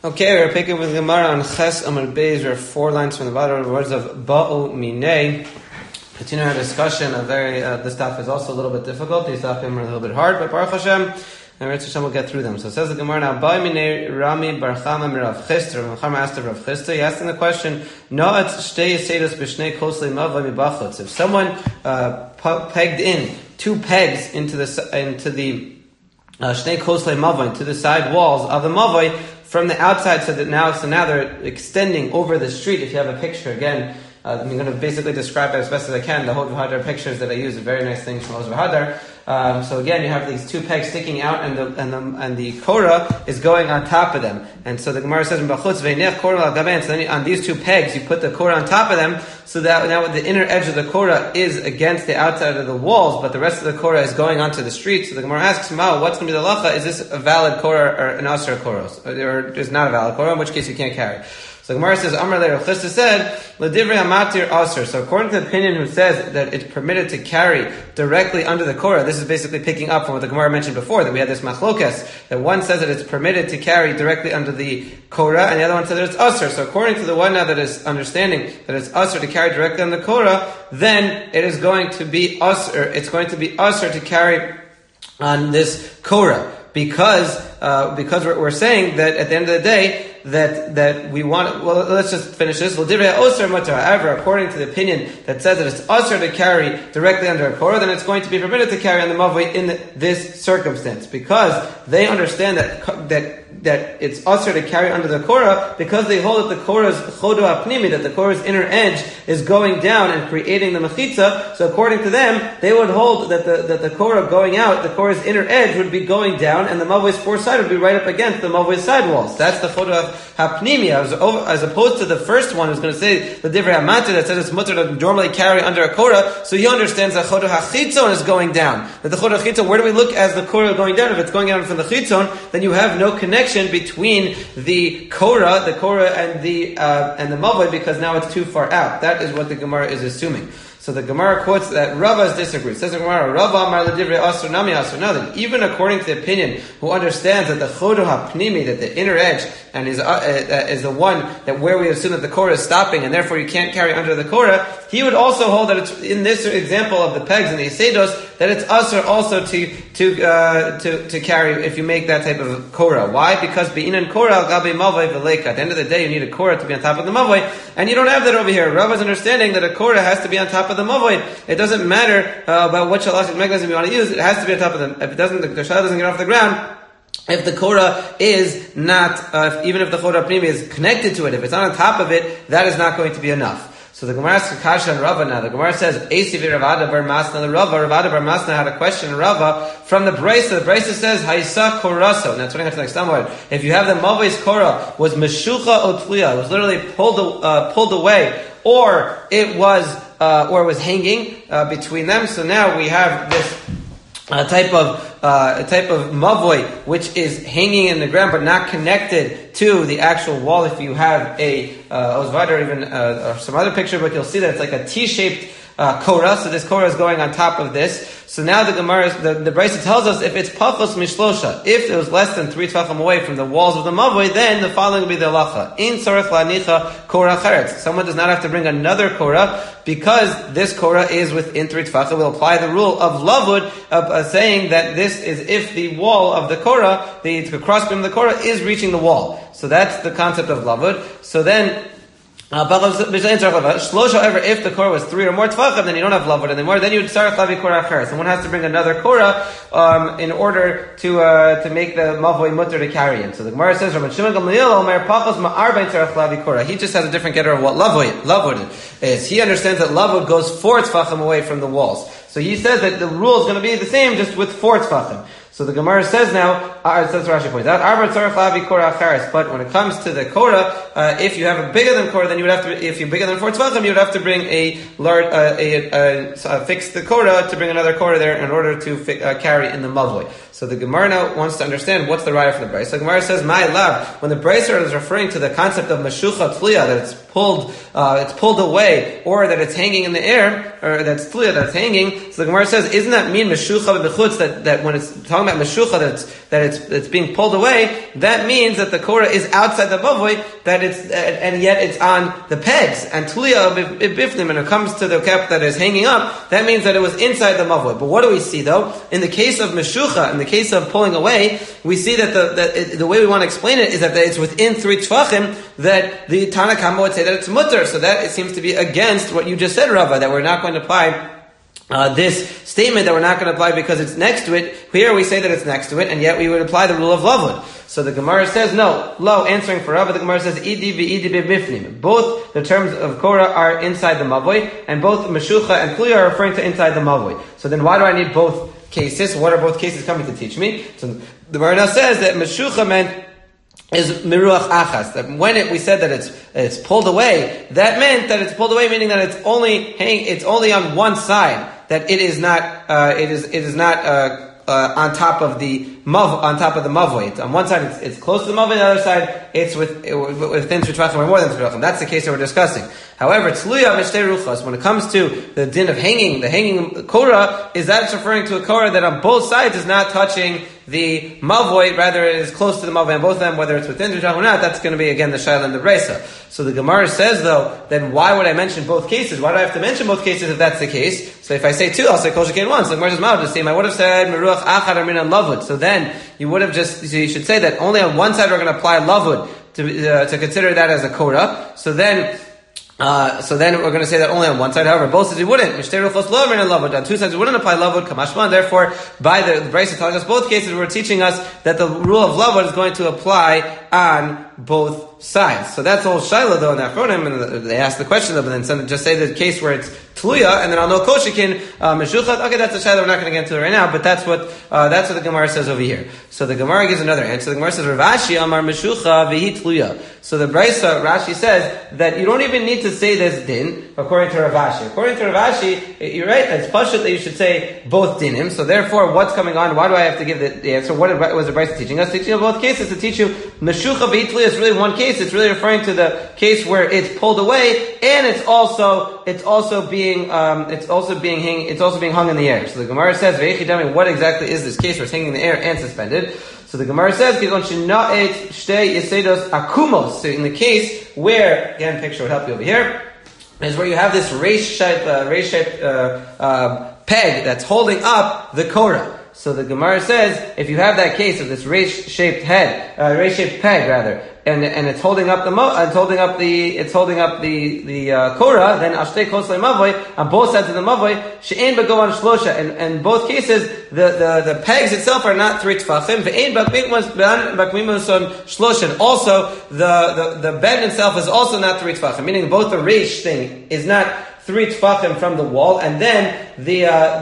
Okay, we're picking with Gemara on Ches Amar Beis. There are 4 lines from the bottom of the words of Ba'u Minei. Continue our discussion. This stuff is also a little bit difficult. These stuff are a little bit hard, but Baruch Hashem, and Ritz Hashem will get through them. So it says the Gemara now, Ba'u Minei Rami Bar Chama Mirav Chistra. Rav Chama asked of Rav Chistra, he asked him the question, Na'at Shtei Yeseidos B'Shnei Koslei Mavai Mibachutz. If someone pegged in 2 pegs into the Shnei Koslei Mavai, to the side walls of the Mavai, from the outside, so now they're extending over the street. If you have a picture, again, I'm going to basically describe it as best as I can. The Hod V'Hadar pictures that I use are very nice things from Hod V'Hadar. So again, you have these 2 pegs sticking out, and the Korah is going on top of them. And so the Gemara says, so then on these 2 pegs, you put the Korah on top of them, so that now the inner edge of the Korah is against the outside of the walls, but the rest of the Korah is going onto the street. So the Gemara asks, Mao, what's going to be the halacha? Is this a valid Korah or an Asr Korah? Or is not a valid Korah, in which case you can't carry. So the Gemara says, Amar Le Rav Chisda said, L'divrei hamatir asr. So according to the opinion who says that it's permitted to carry directly under the Korah, this is basically picking up from what the Gemara mentioned before, that we had this machlokas, that one says that it's permitted to carry directly under the Korah, and the other one says that it's asr. So according to the one now that is understanding that it's asr to carry directly on the Korah, then it is going to be asr, it's going to be asr to carry on this Korah. Because we're saying that at the end of the day, that we want, well, let's just finish this. However, according to the opinion that says that it's asr to carry directly under a Korah, then it's going to be permitted to carry on the Mavoi in this circumstance. Because they understand that it's asr to carry under the Korah, because they hold that the Korah's chodo hapnimi, that the Korah's inner edge is going down and creating the mechitza. So according to them, they would hold that the Korah going out, the Korah's inner edge would be going down, and the Mavoi's 4 side would be right up against the Mavoi's side walls. That's the chodo hapnimi, as opposed to the first one who's going to say the divrei hamatir that says it's mutter to normally carry under a Korah. So he understands that chodo hachitzon is going down. That the chodo hachitzon, where do we look as the Korah going down? If it's going down from the chitzon, then you have no connection between the Korah and the Mavoi, because now it's too far out. That is what the Gemara is assuming. So the Gemara quotes that Rava disagrees. Says the Gemara, Rava amar l'divrei asr nami asr. Now that even according to the opinion who understands that the chodo hapnimi, that the inner edge, and is the one that where we assume that the Korah is stopping, and therefore you can't carry under the Korah, he would also hold that it's in this example of the pegs and the Yeseidos, that it's asr also to carry if you make that type of Korah. Why? Because be'inan Korah al gabe mavoi v'leika. At the end of the day, you need a Korah to be on top of the mavoi, and you don't have that over here. Rava's understanding that a Korah has to be on top of the mavoi. It doesn't matter about what shalachic mechanism you want to use. It has to be on top of them. If it doesn't, the shalah doesn't get off the ground. If the Korah is not, even if the chodo hapnimi is connected to it, if it's not on top of it, that is not going to be enough. So the Gemara asks Kasha and Rava now. The Gemara says, Eisivi Ravada bar Masna the Rava. Ravada bar Masna had a question, Rava, from the Brisa. The Brisa says, Haisa Koraso. And that's what I have to next time. If you have the Mavai's Korah, was Meshucha Otliya, it was literally pulled away, or it was hanging between them. So now we have this type of mavoi which is hanging in the ground but not connected to the actual wall. If you have a Ozvad or even or some other picture book, you'll see that it's like a T-shaped Korah. So this Korah is going on top of this. So now the Gemara, the Brisa tells us if it's pachos mishlosha, if it was less than 3 tvachim away from the walls of the mavoi, then the following will be the halacha. In tzarech lanicha Korah cheretz. Someone does not have to bring another Korah because this Korah is within 3 tvachim. We'll apply the rule of lavud, saying that this is if the wall of the Korah, the crossbeam of the Korah is reaching the wall. So that's the concept of lavud. So then, however, if the Korah was 3 or more tvachim, then you don't have lavud anymore. Then you would start lavi Korah acheres. Someone has to bring another Korah in order to make the mavoi mutter to carry it. So the Gemara says, Rabbi Shimon Gamliel Omer pachos ma'ar bein tzarech lavi Korah. He just has a different getter of what lavud is. He understands that lavud goes 4 tvachim away from the walls. So he says that the rule is going to be the same, just with 4 tvachim. So the Gemara says now, says Rashi points out, but when it comes to the Korah, if you have a bigger than Korah, then you would have to, if you're bigger than 4 tvachim, you would have to bring fix the Korah to bring another Korah there in order to carry in the mavoi. So the Gemara now wants to understand what's the raya for the Brisa. So the Gemara says, "My love." When the Brisa is referring to the concept of meshucha tliya, that it's pulled away, or that it's hanging in the air, or that's tliya, that's hanging. So the Gemara says, "Isn't that mean meshucha b'chutz?" That when it's talking about meshucha, that it's being pulled away, that means that the Korah is outside the Mavoi, and yet it's on the pegs. And Tulia Bifnim, when it comes to the cap that is hanging up, that means that it was inside the Mavoi. But what do we see though? In the case of Meshucha, in the case of pulling away, we see that the way we want to explain it is that it's within 3 Tvachim, that the Tanna Kama would say that it's mutter. So that it seems to be against what you just said, Rava, that we're not going to apply this statement, that we're not going to apply because it's next to it. Here we say that it's next to it, and yet we would apply the rule of lavud. So the Gemara says, no, lo, answering for Rava, the Gemara says, idi v'idi b'bifnim. Both the terms of Korah are inside the Mavoi, and both Meshucha and Kluya are referring to inside the Mavoi. So then why do I need both cases? What are both cases coming to teach me? So the Gemara now says that Meshucha meant is miruach achas. That when we said that it's pulled away, that meant that it's pulled away, meaning that it's only on one side. That it is not on top of the mavoi. On one side it's close to the mavoi, on the other side it's within 3 Tvachim or more than 3 Tvachim. That's the case that we're discussing. However, Tluya Mishtei Ruchas, when it comes to the din of the hanging Korah, is that it's referring to a Korah that on both sides is not touching the Mavoi, rather it is close to the Mavoi on both of them, whether it's within 3 Tvachim or not, that's going to be again the Shaila and the Bresa. So the Gemara says though, then why would I mention both cases? Why do I have to mention both cases if that's the case? So if I say 2, I'll say Kol Shekain 1. So the Gemara says, the same. I would have said Meruach Achad or Minan Lavud. So then you should say that only on one side we're going to apply Lavud to consider that as a Korah. So then we're going to say that only on one side. However, both sides we wouldn't. On 2 sides we wouldn't apply lavud. Kamashman. Therefore, by the Brisa telling us both cases, we're teaching us that the rule of lavud is going to apply on both sides. So that's all Shaila though in the Achronim, and they ask the question of, and then just say the case where it's Tluya, and then I'll know Koshikin Meshuchat. Okay, that's a Shaila we're not going to get into it right now, but that's what the Gemara says over here. So the Gemara gives another answer. The Gemara says Rav Ashi Amar Meshucha V'hi Tluya. So the Brisa Rashi says that you don't even need to say this din according to Rav Ashi. According to Rav Ashi, you're right. It's pashut that you should say both dinim. So therefore, what's coming on? Why do I have to give the answer? What was the Brisa teaching us? Teaching of both cases to teach you Meshucha V'hi Tluya is really one case. It's really referring to the case where it's pulled away, and it's also being hung in the air. So the Gemara says, "Ve'echidami." What exactly is this case where it's hanging in the air and suspended? So the Gemara says, so in the case where, again, picture would help you over here, is where you have this race-shaped peg that's holding up the Korah. So the Gemara says, if you have that case of this race-shaped peg, and it's holding up the Korah, then Ashtei Koslei Mavoi, on both sides of the Mavoi, She'ein Bago on Shlosha. And in both cases, the pegs itself are not 3 Tfachim, Ve'ein Bakmimus on Shlosha. And also, the bed itself is also not 3 Tfachim, meaning both the Reish thing is not 3 Tfachim from the wall, and then the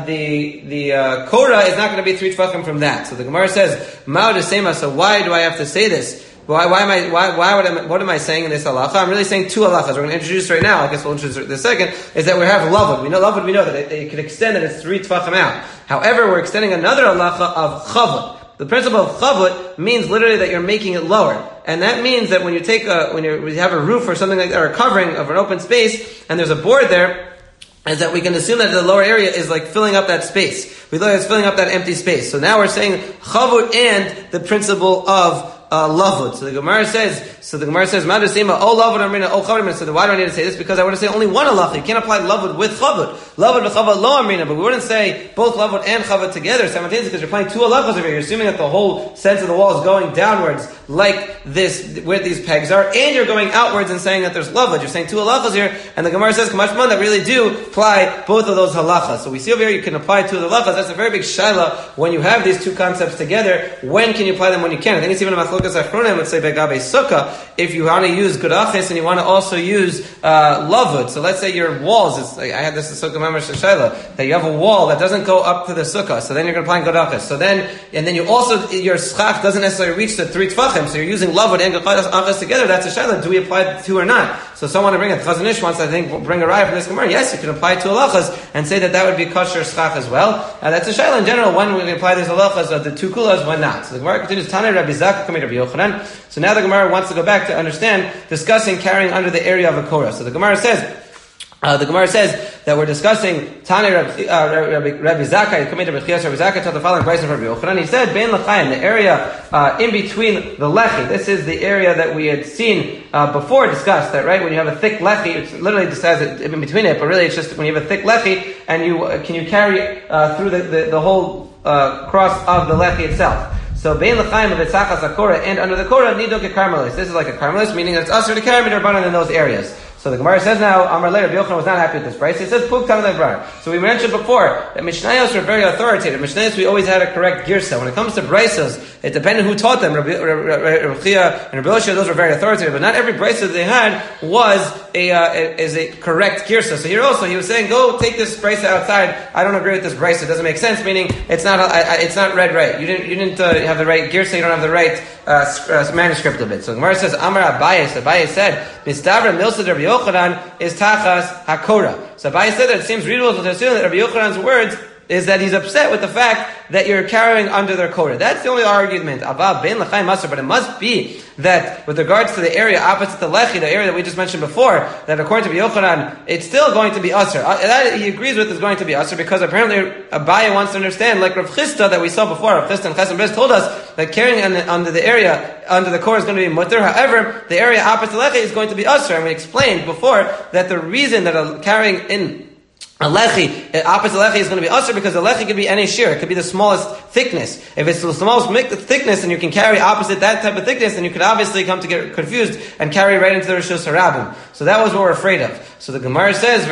Korah is not going to be 3 Tfachim from that. So the Gemara says, Ma'od Esema, so why do I have to say this? What am I saying in this halacha? I'm really saying 2 halachas. We're going to introduce right now, I guess we'll introduce it in a second, is that we have lavud. We know that it can extend that it's 3 Tfachim out. However, we're extending another halacha of chavud. The principle of chavud means literally that you're making it lower. And that means that when you have a roof or something like that, or a covering of an open space, and there's a board there, is that we can assume that the lower area is like filling up that space. We look at it's filling up that empty space. So now we're saying chavud and the principle of lavud. So the Gemara says, Madusema, oh lavud amrina, oh chavud amrina. So why do I need to say this? Because I want to say only one halacha. You can't apply lavud with chavud. Lavud with chavud lo amrina. But we wouldn't say both lavud and chavud together simultaneously because you're applying 2 halachas over here. You're assuming that the whole sense of the wall is going downwards like this, where these pegs are, and you're going outwards and saying that there's lavud. You're saying 2 halachas here, and the Gemara says, Kamashman, that really do apply both of those halachas. So we see over here you can apply 2 of the halachas. That's a very big shaila when you have these 2 concepts together. When can you apply them, when you can? I think it's even a machlokas achronim, let's say begabe sukkah, if you want to use gudachis and you want to also use lavud. So let's say your walls, I had this in sukkah member shaila, that you have a wall that doesn't go up to the sukkah, so then you're going to apply gudachis. So then you also, your schach doesn't necessarily reach the 3 tfachim, so you're using lavud and gudachis together. That's a shaila. Do we apply the 2 or not? So someone to bring it. Chazon Ish wants, I think, bring a raya from this Gemara. Yes, you can apply 2 halachas and say that would be kosher schach as well. That's a shaila in general. When we apply these halachas of the 2 kulas, when not. So the Gemara continues. Tanei Rabbi Zakkai Kamei Rabbi Yochanan. So now the Gemara wants to go back to understand, discussing carrying under the area of a korah. So the Gemara says, The Gemara says that we're discussing Tani Rabbi Zakkai, coming to Rabbi Zakkai, taught the following Bryson from Rabbi Yochanan. He said, Bein L'chaim, the area in between the lechi. This is the area that we had seen before discussed. That right when you have a thick lechi, it literally just says it in between it, but really it's just when you have a thick lechi and you can you carry through the whole cross of the lechi itself. So Bein L'chaim of Etzachas HaKorah and under the Korah Nidok Karmelis. This is like a Karmelis, meaning that it's usher to carry Midrabanan in those areas. So the Gemara says now, Amar Leir, Rabbi Yochanan was not happy with this price. He says, Puk Tanei Lebrar. So we mentioned before that Mishnayos are very authoritative. Mishnayos, we always had a correct girsa. When it comes to Braisos, it depended who taught them. Rabbi Chia and Rabbi Oshia, those were very authoritative. But not every Braisos they had was a correct girsa. So here also, he was saying, go take this Braisos outside. I don't agree with this Braisos. It doesn't make sense, meaning it's not read right. You didn't have the right girsa, you don't have the right manuscript of it. So the Gemara says, Amar Abaye, so Abaye said, Mistabra Milsa Rabbi Yochanan is Tachas HaKorah. So Abaye said that it seems reasonable to assume that Rabbi Yochanan's words is that he's upset with the fact that you're carrying under their Korah. That's the only argument. But it must be that with regards to the area opposite the Lechi, the area that we just mentioned before, that according to Rabbi Yochanan, it's still going to be Asr. That he agrees with is going to be Asr because apparently Abaye wants to understand, like Rav Chisda that we saw before, Rav Chisda and Chesam Bez told us that carrying under the area, under the Korah is going to be Mutter. However, the area opposite the Lechi is going to be Asr. And we explained before that the reason that carrying in a lechi, opposite lechi is going to be usher because the lechi could be any shear. It could be the smallest thickness. If it's the smallest thickness and you can carry opposite that type of thickness, then you could obviously come to get confused and carry right into the Rishus Harabim. So that was what we're afraid of. So the Gemara says,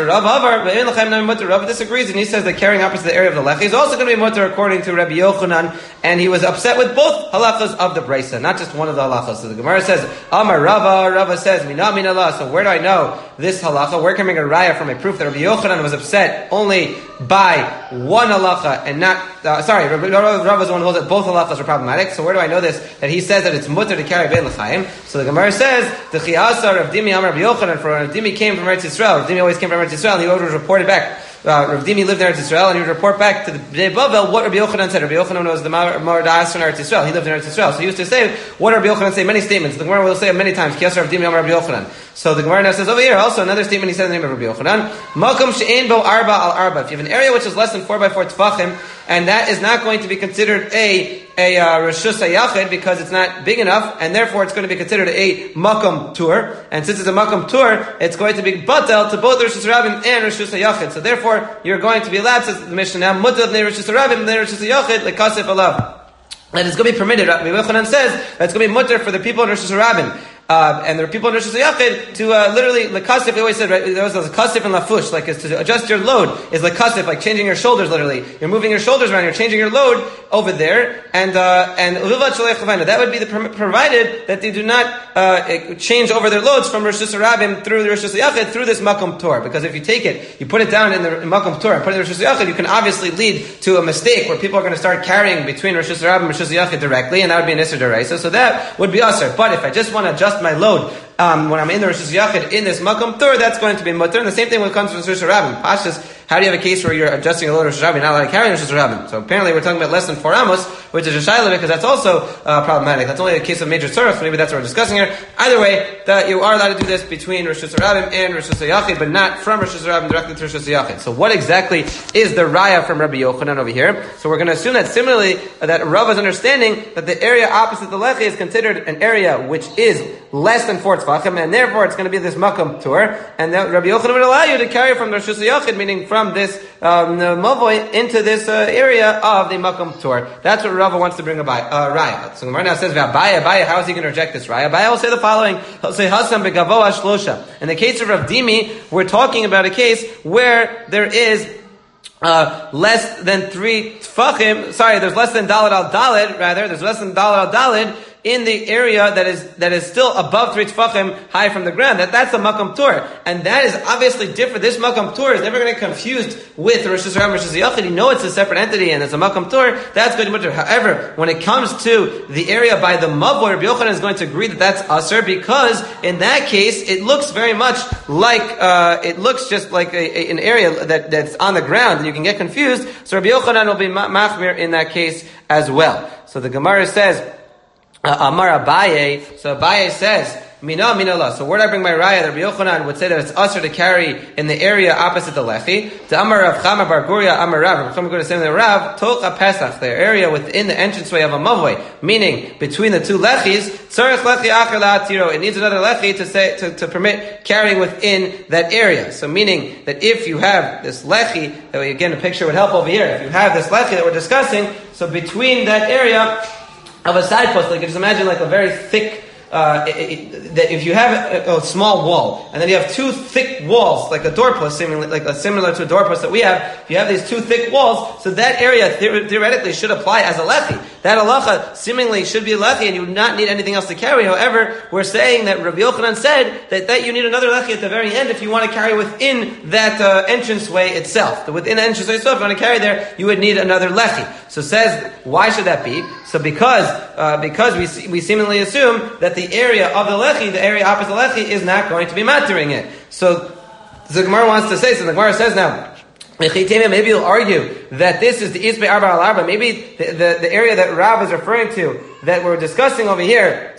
Rav disagrees and he says that carrying opposite the area of the lechi is also going to be mutter according to Rabbi Yochanan, and he was upset with both halachas of the Brisa, not just one of the halachas. So the Gemara says, Amar Rava says, Mina min Allah. So where do I know this halacha? Where can I make a raya from a proof that Rabbi Yochanan was upset only by one halacha and not, Rabbi Rava is the one who holds that both halachas are problematic. So where do I know this? That he says that it's mutter to carry Bein L'chaim. So the Gemara says, the Chiasa Rav Dimi Amar Rabbi Yochanan, for Rav Dimi came from Eretz Yisrael. Rav Dimi always came from Eretz Yisrael, and he always reported back. Rav Dimi lived in Eretz Yisrael, and he would report back to the Bnei Bavel what Rabbi Yochanan said. Rabbi Yochanan was the Mardas in Eretz Yisrael. He lived in Eretz Yisrael. So he used to say, what Rabbi Yochanan say? Many statements. The Gemara will say it many times. Kias Rav Dimi Amar Rabbi Yochanan. So the Gemara now says over here, also another statement he said in the name of Rabbi Yochanan. Makom she'ein bo arba al arba. If you have an area which is less than 4x4 tefachim, and that is not going to be considered a Rishus HaYachid because it's not big enough, and therefore it's going to be considered a Makam Tur. And since it's a Makam Tur, it's going to be Batel to both Rishus HaRabim and Rishus HaYachid. So therefore, you're going to be allowed, says the Mishnah now, Mutav Bnei Rishus HaRabim, Bnei Rishus HaYachid, Lekasef Alav. And it's going to be permitted. Rabbi Yochanan says that it's going to be mutter for the people in Rishus HaRabim. And there are people in Rishus HaYachid to literally, lekasif, we always said, right, there was lekasif and lafush, like is to adjust your load, is lekasif, like changing your shoulders literally. You're moving your shoulders around, you're changing your load over there, and uvat shalei chavayna. That would be provided that they do not change over their loads from Rishus HaRabim through the Rishus HaYachid through this Makom Torah. Because if you take it, you put it down in the Makom Torah and put it in the Rishus HaYachid, you can obviously lead to a mistake where people are going to start carrying between Rishus HaRabim and Rishus HaYachid directly, and that would be an Isser D'Oraisa. So that would be Asr. But if I just want to adjust my load, when I'm in the Rishus HaYachid in this Makom Torah, that's going to be mutter. And the same thing when it comes to Rishus HaRabim. Pashas, how do you have a case where you're adjusting a load of Rishus HaRabim, not allowed to carry Rishus HaRabim? So apparently we're talking about less than 4 amos, which is a shayla because that's also problematic. That's only a case of major tzorach, so maybe that's what we're discussing here. Either way, that you are allowed to do this between Rishus HaRabim and Rishus HaYachid, but not from Rishus HaRabim directly to Rishus HaYachid. So what exactly is the raya from Rabbi Yochanan over here? So we're going to assume that similarly, that Rav is understanding that the area opposite the lechi is considered an area which is less than 4 tzvachim, and therefore it's going to be this Makom Tur, and that Rabbi Yochanan would allow you to carry from the Rishus HaYachid, meaning from this Mavoy into this area of the Makom Tur. That's what Rava wants to bring a raya. So the Gemara now says, Abaye, how is he going to reject this raya? Abaye will say the following, he'll say, Hasam begavoa shlosha. In the case of Rav Dimi, we're talking about a case where there is less than 3 tfachim, there's less than daled al daled, there's less than daled al daled in the area that is still above 3 tfachim high from the ground. That's a Makom Tur. And that is obviously different. This Makom Tur is never going to get confused with Rishus HaRabim, Rishus HaYachid. You know it's a separate entity and it's a Makom Tur. That's going to be mutter. However, when it comes to the area by the Mavor, Rabbi Yochanan is going to agree that that's Asr because in that case, it looks very much like, it looks just like an area that's on the ground and you can get confused. So Rabbi Yochanan will be machmir in that case as well. So the Gemara says, Amar Abaye, so Abaye says Mina, mina la. So where do I bring my raya? That Rabbi Yochanan would say that it's usher to carry in the area opposite the lechi. The Amar Rav Chama bar Guria, Amar Rav. Rav Chama bar Guria saying the Rav, Tocha Pesach, the area within the entranceway of a mavoi, meaning between the two lechis, Tzarech lechi acher la'atiro. It needs another lechi to permit carrying within that area. So meaning that if you have this lechi, that we, again, a picture would help over here. If you have this lechi that we're discussing, so between that area of a side post, like just imagine like a very thick, that if you have a small wall, and then you have two thick walls, like a doorpost, similar to a doorpost that we have, if you have these two thick walls, so that area theoretically should apply as a lechi. That halacha seemingly should be a lechi, and you would not need anything else to carry. However, we're saying that Rabbi Yochanan said that you need another lechi at the very end if you want to carry within that entranceway itself. Within the entranceway itself, if you want to carry there, you would need another lechi. So says, why should that be? So because we seemingly assume that the area of the lechi, the area opposite the lechi, is not going to be mattering it. So the Gemara wants to say, so the Gemara says now, maybe you'll argue that this is the Isbe Arba al Arba. Maybe the area that Rav is referring to, that we're discussing over here,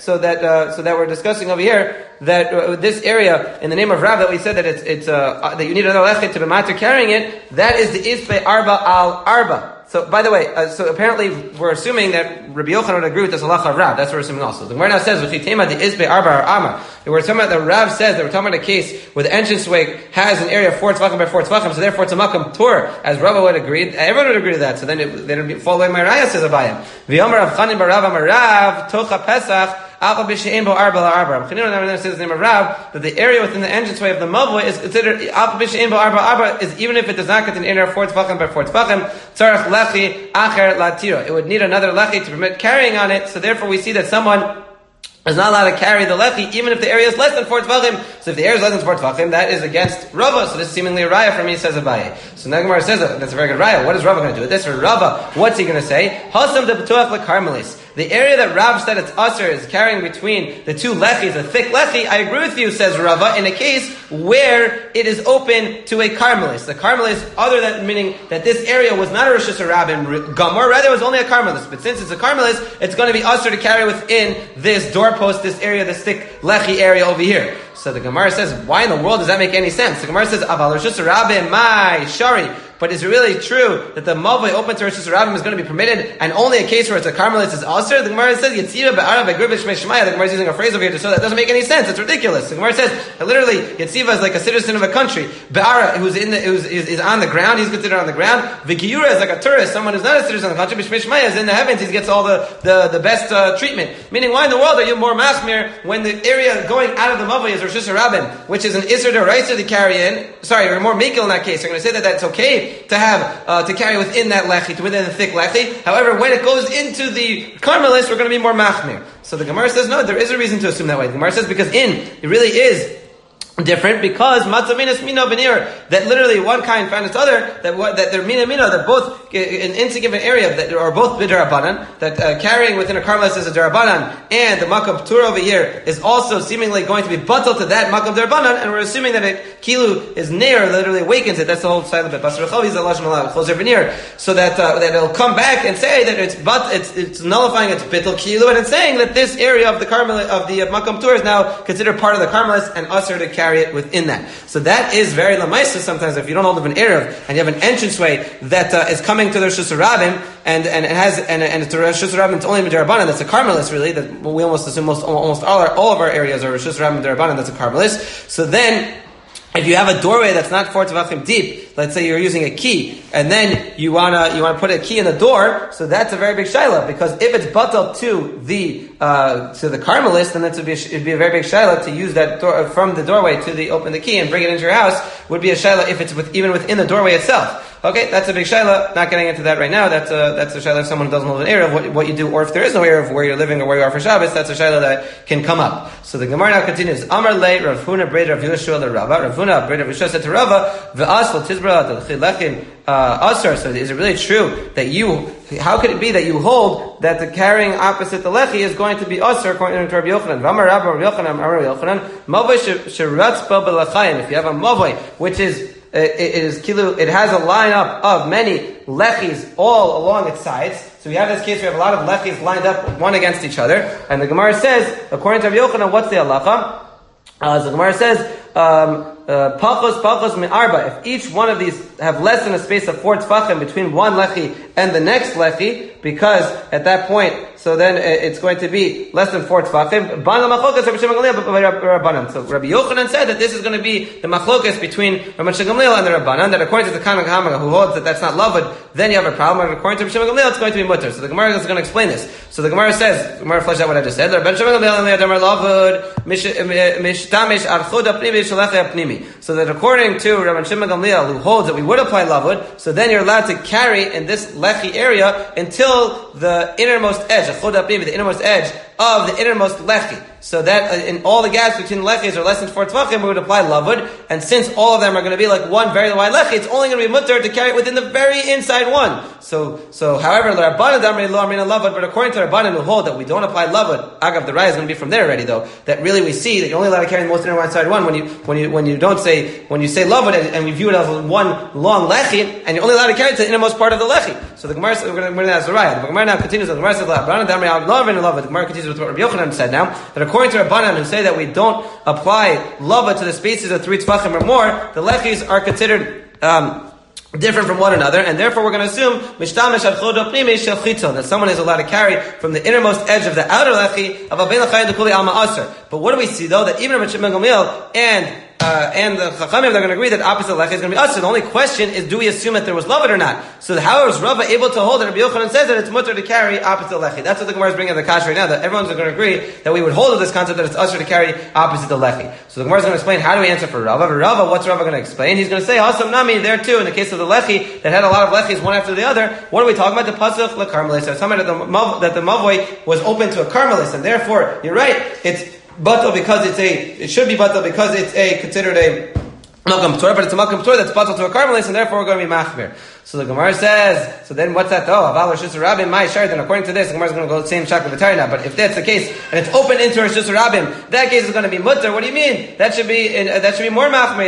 that this area in the name of Rav that we said that it's that you need another lechet to be matter carrying it. That is the Isbe Arba al Arba. So, by the way, so apparently we're assuming that Rabbi Yochanan would agree with this halacha of Rav. That's what we're assuming also. The Gemara now says, "V'chitema the Isbe Arba Amar." We're talking about the Rav says that we're talking about a case where the entranceway has an area of 4 tzvachim by 4 tzvachim, so therefore it's a makam tur, as Rav would agree. Everyone would agree to that. So then it would fall away my raya, says Abayim. V'yomer Rav Chanin bar Rav Amar Rav Tocha Pesach. Alpha B'She'en Bo Arba LaArba. Chanina says the name of Rav that the area within the entranceway of the mavoi is considered Alpha B'She'en Bo Arba LaArba, is even if it does not contain an area of 4 tzvachim by 4 tzvachim, Tzarech lechi acher latiro. It would need another lechi to permit carrying on it. So therefore, we see that someone is not allowed to carry the lechi even if the area is less than 4 tvachim. So if the area is less than 4 tvachim, that is against Rava. So this is seemingly a raya for me, says Abaye. So Nagamar says that's a very good raya. What is Rava going to do with this? For Rava, what's he going to say? Hasam de b'tuach lekarmelis. The area that Rav said it's usher is carrying between the two lechis, a thick lechi. I agree with you, says Rava, in a case where it is open to a karmelis. The karmelis, other than meaning that this area was not a Rosh Hashanah Gamor, rather it was only a karmelis. But since it's a karmelis, it's going to be usher to carry within this doorpost, this area, this thick lechi area over here. So the Gemara says, why in the world does that make any sense? The Gemara says, Aval Rosh Hashanah my shari. But is it really true that the mavoi open to Rosh Hashanah is going to be permitted, and only a case where it's a karmelis is also? The Gemara says Yetziva be'arav be'grib b'shmei. The Gemara is using a phrase over here to show that doesn't make any sense. It's ridiculous. The Gemara says that literally Yetziva is like a citizen of a country. Be'ara, who's is on the ground, he's considered on the ground. V'giyura is like a tourist, someone who's not a citizen of the country. B'shmei is in the heavens. He gets all the best treatment. Meaning, why in the world are you more machmir when the area going out of the mavoi is Rosh Hashanah, which is an iser deraisa to carry in? Sorry, you're more mikil in that case. You're going to say that that's okay to have. To carry within that lechi, within the thick lechi. However, when it goes into the karmelis, we're going to be more machmir. So the Gemara says, no, there is a reason to assume that way. The Gemara says, because it really is different, because matzavinas mino benir, that literally one kind found its other, that they're mino, that both in insignificant area that are both bidarabanan, that carrying within a karmelis is a darabanan, and the makam tur over here is also seemingly going to be batal to that makam darabanan, and we're assuming that it kilu is near, literally awakens it. That's the whole side of it. Basar chavi is a lashon alav closer veneer, so that it'll come back and say that it's nullifying its bitul kilu, and it's saying that this area of the karmelis of the makam tur is now considered part of the karmelis and usher to carry it within that. So that is very lamaisa sometimes if you don't hold up an erev and you have an entranceway that is coming to the Rosh Hashanah and it's a Rosh Hashanah, it's only Midarabanan, that's a karmelis really, that we almost assume almost all of our areas are Rosh Hashanah Midarabanan, that's a karmelis. So then if you have a doorway that's not 4 tvachim deep, let's say you're using a key, and then you wanna put a key in the door, so that's a very big shaila, because if it's batal to the karmelis, then it'd be a very big shaila to use that door from the doorway to open the key and bring it into your house. Would be a shaila if it's even within the doorway itself. Okay, that's a big shaila. Not getting into that right now. That's a shaila of someone who doesn't hold an area of what you do, or if there is no area of where you're living or where you are for Shabbos, that's a shaila that can come up. So the Gemara now continues. Amar le Rav Huna brei Rav Yeshua le Rava. Rav Huna brei Rav Yeshua said to Rava, ve'as l'tizbra l'chilechim asar. So is it really true that how could it be that you hold that the carrying opposite the lechi is going to be asar according to Rabbi Yochanan? V'amar Rabbi Yochanan, Amar Rabbi Yochanan, mavoi sheratz bo b'lachayim. If you have a mavoi which is it has a lineup of many lechis all along its sides. So we have this case, we have a lot of lechis lined up one against each other. And the Gemara says, according to Rabbi Yochanan, what's the halacha? So the Gemara says, Pachos min arba. If each one of these have less than a space of 4 tefachim between one lechi and the next lechi, because at that point, so then it's going to be less than 4 tefachim. So Rabbi Yochanan said that this is going to be the machlokas between Rabbi Shimon Gamliel and the Rabbanan, that according to the Tanna Kamma who holds that that's not lavud, then you have a problem. And according to Rabbi Shimon Gamliel, it's going to be mutter. So the Gemara is going to explain this. So the Gemara says, the Gemara fleshes out what I just said. Rabbi Shimon Gamliel mishtamish archud apnimi shalecha apnimi. So that according to Rabbi Shimon Gamliel, who holds that we would apply lavud, so then you're allowed to carry in this lechi area until the innermost edge, the innermost edge of the innermost lechi. So that in all the gaps between the lechis are less than 4 tefachim, we would apply lavud. And since all of them are going to be like one very wide lechi, it's only going to be mutter to carry it within the very inside one. So however, the Rabbanan damri lo amrina lavud, but according to Rabbanan who hold that we don't apply lavud, agav the raya is going to be from there already though. That really we see that you're only allowed to carry the most inner inside one when you say lavud and we view it as one long lechi, and you're only allowed to carry it to the innermost part of the lechi. So the Gemara we're going to ask the raya. The Gemara now continues. The Gemara says Rabbanan damri lo amrina lavud. The Gemara continues with what Rabbi Yochanan said now, that according to Rabbanan who say that we don't apply lava to the spaces of 3 tefachim or more, the lechis are considered different from one another, and therefore we're going to assume that someone is allowed to carry from the innermost edge of the outer lechi of Aben L'Chayin D'Kuli Alma Aser. But what do we see though? That even Rabbi Shimon Gamliel and the Chachamim, they're going to agree that opposite lechi is going to be us. So the only question is, do we assume that there was lavud or not? So how is Rava able to hold that Rabbi Yochanan says that it's mutter to carry opposite lechi? That's what the Gemara is bringing in the kash right now, that everyone's going to agree that we would hold to this concept that it's usher to carry opposite the lechi. So the Gemara is going to explain, how do we answer for Rava? Rava, what's Rava going to explain? He's going to say, Hasam Nami, there too, in the case of the lechi, that had a lot of lechis one after the other. What are we talking about? The pasuk la karmelis. So something that the mavoi was open to a karmelis, and therefore, you're right, it's batal because it should be batal because it's considered a Malkam Torah, but it's a Malkam Torah that's batal to a karmelis, and therefore we're going to be machmir. So the Gemara says, so then what's that though? Aval Rosh Hashanah my shar. Then according to this, the Gemara is going to go the same shak of the now. But if that's the case, and it's open into Rosh Hashanah, that case is going to be mutter. What do you mean? That should be more machmer.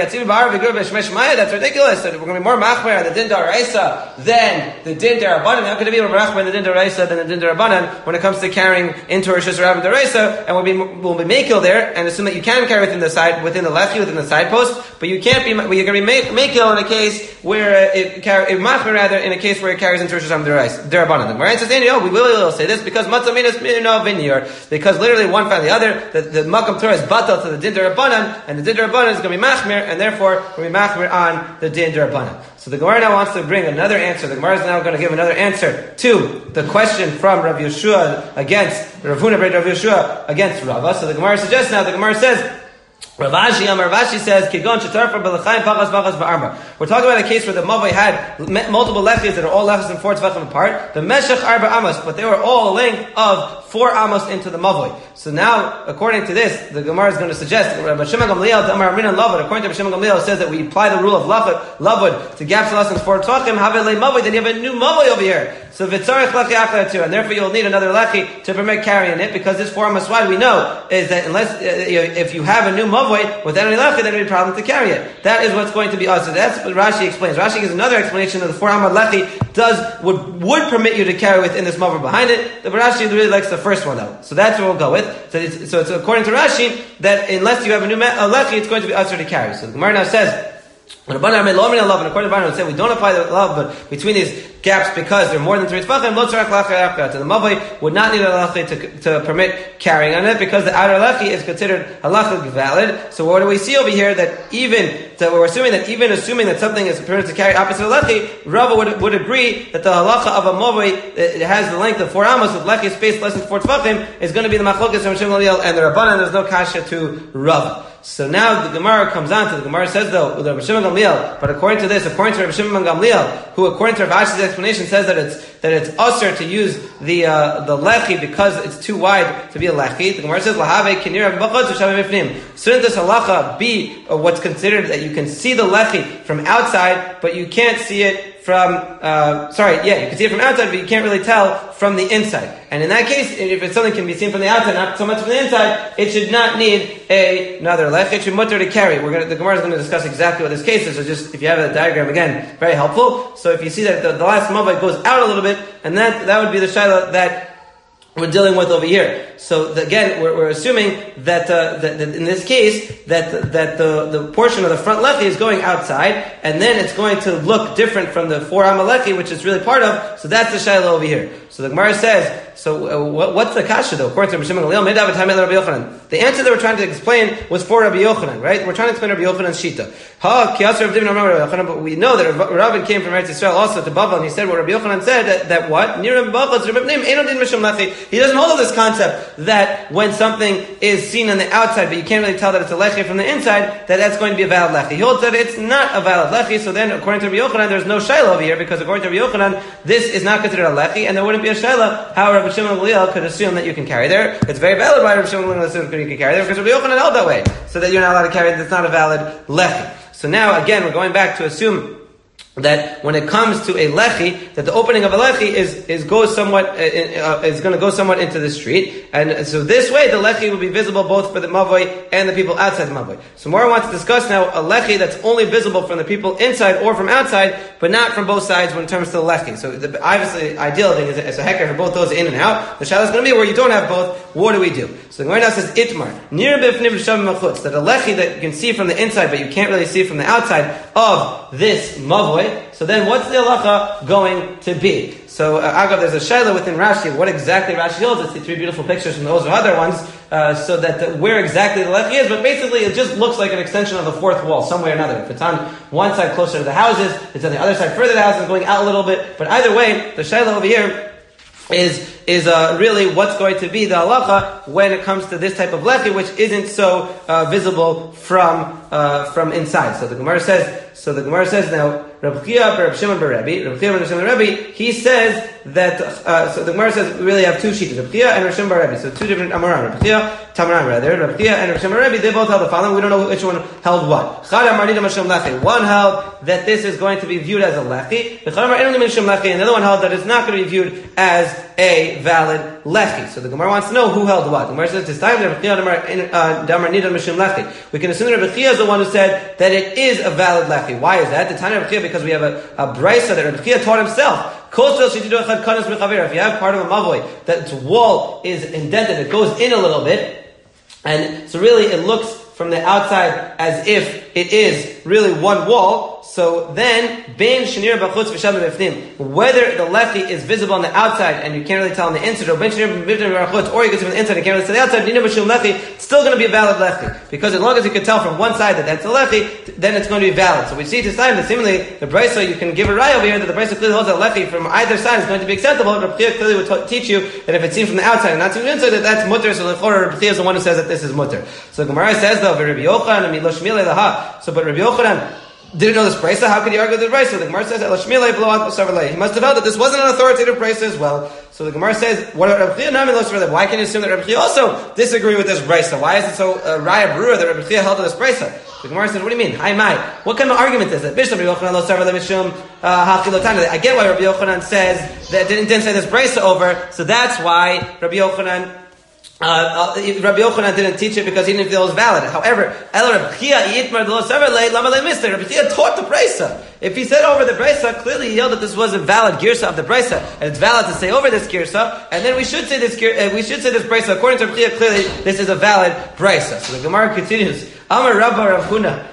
That's ridiculous. That we're going to be more machmer on the din d'oraisa than the din d'Rabbanan. How could it be more machmer in the din d'oraisa than the din d'Rabbanan when it comes to carrying into Rosh Hashanah d'oraisa? And we'll be makil there, and assume that you can carry within the lechi, within the side post, but you can't be. You're going to be makil in a case where machmer rather in a case where it carries into Rosh Hashanah d'Rabbanan. The Gemara says, we will say this because matzah minas vineyard, because literally one found the other. The makam Torah is batal to the din d'Rabbanan, and the din d'Rabbanan is going to be machmer, and therefore we'll be machmer on the din d'Rabbanan. So the Gemara now wants to bring another answer. The Gemara is now going to give another answer to the question from Rav Yeshua against Rav Huna ben Rav Yeshua against Rava. So the Gemara suggests now. The Gemara says, Ravashi says, Kigon Shetarfa B'Lechaim Pachas Pachas Ba'arba. We're talking about a case where the Mavai had multiple lechis that are all lechis and 4 tefachim apart. The Meshech Arba Amos, but they were all a length of 4 amos into the Mavai. So now, according to this, the Gemara is going to suggest, Rabbi Shimon Gamliel, according to Rabbi Shimon Gamliel, says that we apply the rule of lavud to gaps less than 4 tefachim, have a Mavai, then you have a new Mavai over here. So Vitzarech Lechi Achar too, and therefore you'll need another lechi to permit carrying it, because this 4 amos wide we know is that unless, if you have a new Mavai, without any lechi, then it would be a problem to carry it. That is what's going to be us. So that's what Rashi explains. Rashi gives another explanation that the 4 amad lechi would permit you to carry within this mavar behind it. The Rashi really likes the first one though. So that's what we'll go with. So it's according to Rashi that unless you have a new lechi, it's going to be usher to carry. So the Gemara now says, and according to Rabbanan, say we don't apply the love, but between these gaps because they're more than 3 tefachim, lo tzarech lechi achar. So the mavai would not need a lechi to permit carrying on it because the outer lechi is considered halachic valid. So what do we see over here? That we're assuming that something is permitted to carry opposite of lechi, Rava would agree that the halacha of a mavai that has the length of 4 amos with lechi space less than 4 tefachim is going to be the machlokas of Rabbi Shimon Gamliel and the Rabbanan. There's no kasha to Rava. So now the Gemara comes on to the Gemara says though with Rabbi Shimon Gamliel, but according to Rabbi Shimon Gamliel, who according to Rav Ashi's explanation says that it's usher to use the lechi because it's too wide to be a lechi. The Gemara says lahave kinir b'chutz v'shavim b'fnim. Shouldn't this halacha be what's considered that you can see the lechi from outside, but you can't see it from, you can see it from outside, but you can't really tell from the inside. And in that case, if it's something can be seen from the outside, not so much from the inside, it should not need another lechi. It should mutter to carry. The Gemara is going to discuss exactly what this case is. So just, if you have a diagram, again, very helpful. So if you see that the last mavai goes out a little bit, and that would be the shaila that we're dealing with over here. So again, we're assuming that in this case that the portion of the front lechi is going outside, and then it's going to look different from the forearm lechi, which it's really part of. So that's the shaila over here. So the Gemara says, what's the kasha though? According to Rabbi Shimon Gamliel, Rabbi Yochanan. The answer that we're trying to explain was for Rabbi Yochanan, right? We're trying to explain Rabbi Yochanan's shita. But we know that Rabbi came from Eretz Yisrael also to Bavel, and he said what Rabbi Yochanan said, that what? He doesn't hold of this concept that when something is seen on the outside, but you can't really tell that it's a lechi from the inside, that's going to be a valid lechi. He holds that it's not a valid lechi, so then according to Rabbi Yochanan, there's no shaila over here, because according to Rabbi Yochanan, this is not considered a lechi, and there wouldn't be a shaila how Rabbi Shimon Gamliel could assume that you can carry there. It's very valid why Rabbi Shimon Gamliel assumes you can carry there, because Rabbi Yochanan held that way, so that you're not allowed to carry it, that's not a valid lechi. So now, again, we're going back to assume that when it comes to a lechi, that the opening of a lechi is going to go somewhat into the street, and so this way the lechi will be visible both for the mavoi and the people outside the mavoi. So Mora wants to discuss now a lechi that's only visible from the people inside or from outside, but not from both sides when it comes to the lechi. So obviously, ideal thing is a hecker for both those in and out. The shaila is going to be where you don't have both. What do we do? So the Gemara now says itmar nir b'fnim v'shavim machutz, that a lechi that you can see from the inside, but you can't really see from the outside of this mavoi. So then what's the halacha going to be? So, Agav, there's a shaila within Rashi, what exactly Rashi holds. It's the three beautiful pictures from those other ones, so that where exactly the lechi is, but basically it just looks like an extension of the fourth wall, some way or another. If it's on one side closer to the houses, it's on the other side further to the houses, going out a little bit, but either way, the shaila over here is really what's going to be the halacha when it comes to this type of lechi, which isn't so visible from inside. So the Gemara says now, Rabbi Chia, Rabbi Shimon bar Rebbe, Rabbi Chia, Rabbi Shimon bar Rebbe, he says that, so the Gemara says we really have two sheets, Rabbi Chia and Rabbi Shimon bar Rebbe, so two different Amoram, Rabbi Chia, Tamaran rather, Rabbi Chia and Rabbi Shimon bar Rebbe, they both held the following, we don't know which one held what. One held that this is going to be viewed as a lechi, and the other one held that it's not going to be viewed as a valid lechi. So the Gemara wants to know who held what. The Gemara says, this time, we can assume that Rabbi Chia is the one who said that it is a valid lechi. Why is that? The time of Rabbi Chia, because we have a brisa that Rabbi Chia taught himself. If you have part of a mavoi that its wall is indented, it goes in a little bit, and so really it looks from the outside as if it is really one wall. So then, whether the lechi is visible on the outside and you can't really tell on the inside, or you can see from the inside and you can't really tell the outside, it's still going to be a valid lechi. Because as long as you can tell from one side that that's a lechi, then it's going to be valid. So we see this time that seemingly the brisa, you can give a raya over here that the brisa clearly holds that lechi from either side is going to be acceptable. Rabbi Chia clearly would teach you that if it's seen from the outside and not seen from the inside, that's mutter. So Rabbi Chia is the one who says that this is mutter. So Gemara says though, Rabbi Yochanan, so but Rabbi Yochanan didn't know this brisa. How could he argue this brisa? The Gemara says he must have known that this wasn't an authoritative brisa as well. So the Gemara says, why can you assume that Rabbi Chia also disagree with this brisa? Why is it so raya brura that Rabbi Chia held to this brisa? The Gemara says, what do you mean? What kind of argument is that? I get why Rabbi Yochanan says that didn't say this brisa over, so that's why Rabbi Yochanan didn't teach it because he didn't feel it was valid. However, Rabbi Chia taught the brisa. If he said over the brisa, clearly he held that this was a valid girsa of the brisa, and it's valid to say over this girsa, and then we should say this brisa. According to Rabbi Chia, clearly this is a valid brisa. So the Gemara continues. Amar Rabba Rav Huna,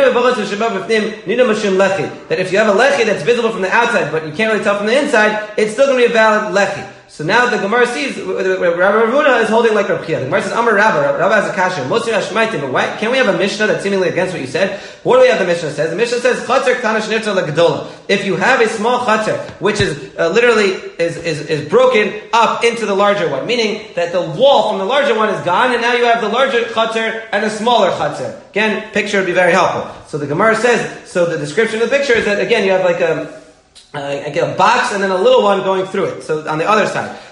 that if you have a lechi that's visible from the outside, but you can't really tell from the inside, it's still going to be a valid lechi. So now the Gemara sees Rabbi Rav Huna is holding like Rabbi Chia. The Gemara says, Amar Rabba has a kasha. But why can't we have a Mishnah that's seemingly against what you said? What do we have the Mishnah says? The Mishnah says, Chatzer Ktana Shnirtza L'Gedola. If you have a small Chatzer, which is literally is broken up into the larger one, meaning that the wall from the larger one is gone, and now you have the larger Chatzer and a smaller Chatzer. Again, picture would be very helpful. So the Gemara says, so the description of the picture is that again you have like a box and then a little one going through it. So on the other side.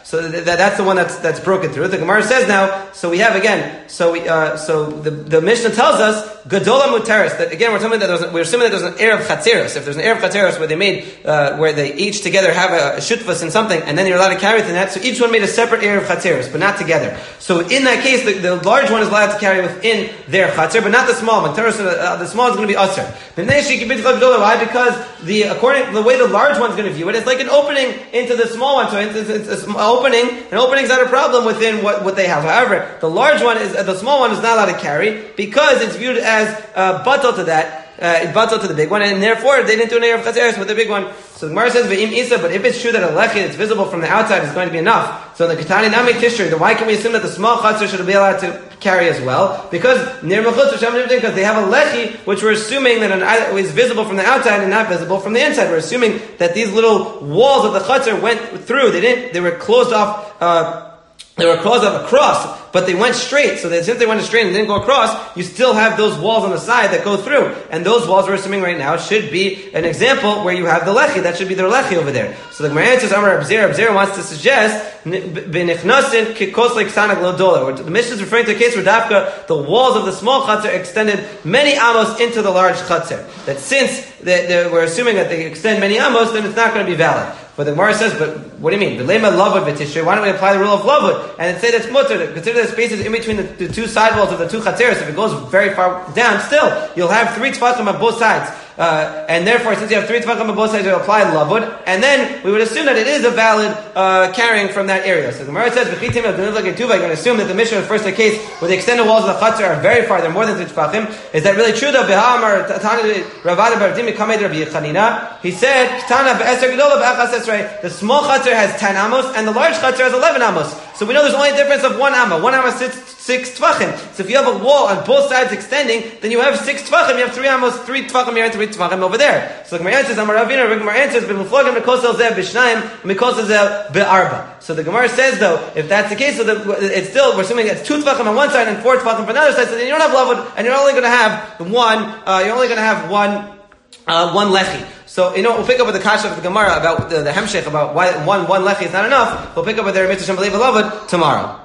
So that's the one that's broken through. The Gemara says now, so we have again, so the Mishnah tells us, Gadola Muteris, that again, we're assuming that there's an Erev Chatzeros. If there's an Erev Chatzeros where they made, where they each together have a shutfas in something, and then you're allowed to carry within that, so each one made a separate Erev Chatzeros, but not together. So in that case, the large one is allowed to carry within their Chatzer, but not the small one. The small is going to be Usher. Why? Because according to the way the large one's going to view it, it's like an opening into the small one. So it's an opening. An opening is not a problem within what they have. However, the small one is not allowed to carry because it's viewed as batal to that. Batal to the big one, and therefore they didn't do an Erev Chatzeros with the big one. So the Gemara says, Ve'im Isa, but if it's true that a lechi that's visible from the outside is going to be enough, so in the Ketani Nami Tishrei, then why can we assume that the small Chatzer should be allowed to carry as well? Because because they have a lechi, which we're assuming that is visible from the outside and not visible from the inside. We're assuming that these little walls of the Chatzer went through. They were closed off. They were closed off across, but they went straight. So since they went straight and didn't go across, you still have those walls on the side that go through. And those walls we're assuming right now should be an example where you have the lechi. That should be their lechi over there. So the Gemara answers, Amar Abzir wants to suggest, b'nichnasin kikos like lodola. The Mishnah is referring to a case where dafka, the walls of the small chatzar extended many amos into the large chatzar. That since we're assuming that they extend many amos, then it's not going to be valid. But the Gemara says, but what do you mean? Why don't we apply the rule of lavud and say that's mutter? Consider the spaces in between the two side walls of the two chatzeros. If it goes very far down, still you'll have 3 tefachim on both sides. And therefore, since you have 3 tefachim on both sides, you apply lavud, and then we would assume that it is a valid carrying from that area. So the Gemara says, "I'm going to assume that the Mishnah refers to a case where the extended walls of the chutzner are very far; they're more than 3 tefachim. Is that really true? Though he said, the small chutzner has 10 amos, and the large chutzner has 11 amos. So we know there's only a difference of 1 amma. 1 amma sits 6 tefachim. So if you have a wall on both sides extending, then you have 6 tefachim. You have 3 amos, 3 tefachim here, and 3 tefachim over there. So the Gemara answers, Amar Ravina, the Gemara answers, so the Gemara says, though, if that's the case, so it's still, we're assuming it's 2 tefachim on one side and 4 tefachim on the other side, so then you don't have lavud, and you're only going to have one lechi. So, we'll pick up with the kasha of the Gemara about the hemshech, about why one lechi is not enough. We'll pick up with their mitzvah shem b'leiv lavud tomorrow.